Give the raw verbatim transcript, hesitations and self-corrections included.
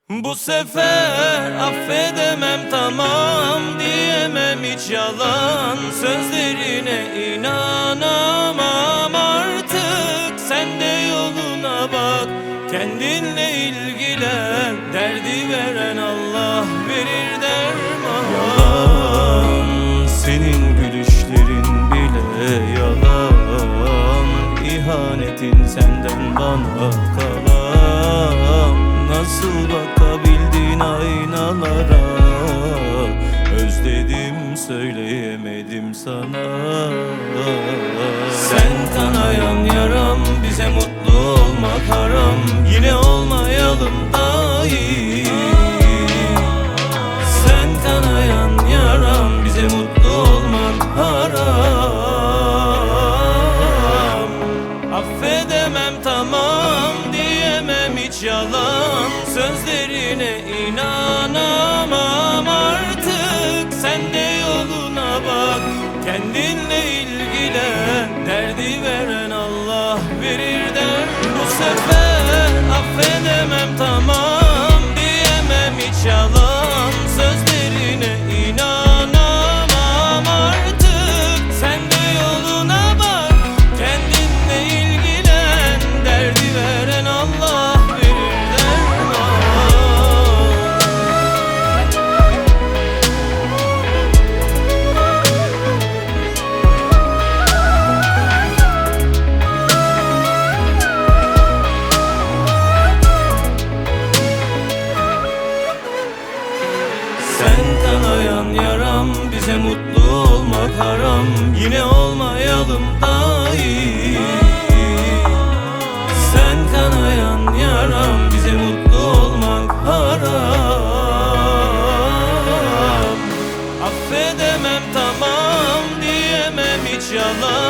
Bu sefer affedemem, tamam diyemem hiç yalan. Sözlerine inanamam artık. Sen de yoluna bak, kendinle ilgilen. Derdi veren Allah verir derman. Yalan, senin gülüşlerin bile yalan. İhanetin senden bana kalan. Nasıl bakabildin aynalara? Özledim söyleyemedim sana. Sen kanayan yaram, bize mutlu olmak haram. Yine olmayalım dahi. Sen kanayan yaram, bize mutlu olmak haram. Affedemem, tamam diyemem hiç yalan. Sözlerine inanamam artık. Sen de yoluna bak, kendinle ilgilen. Derdi veren Allah verir der. Bu sefer affedemem, tamam diyemem hiç yalan. Sözlerine inanamam artık. Sen de yoluna bak, kendinle ilgilen. Derdi veren Allah verir derman. Sen kanayan yaram, bize mutlu olmak haram. Yine olmayalım dahi. Sen kanayan yaram, bize mutlu olmak haram. Affedemem, tamam diyemem hiç yalan.